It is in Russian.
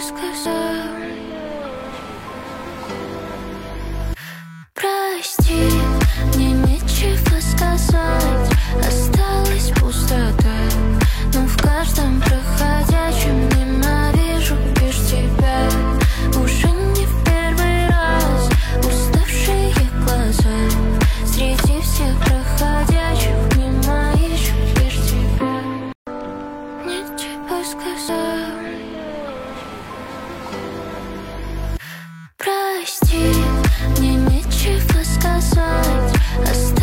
сказать. Прости, мне нечего сказать. Осталась пустота, но в каждом проходящем ненавижу лишь тебя. Уже не в первый раз уставшие глаза. Среди всех проходящих мимо ищу лишь тебя. Нечего сказать. Прости, мне нечего сказать.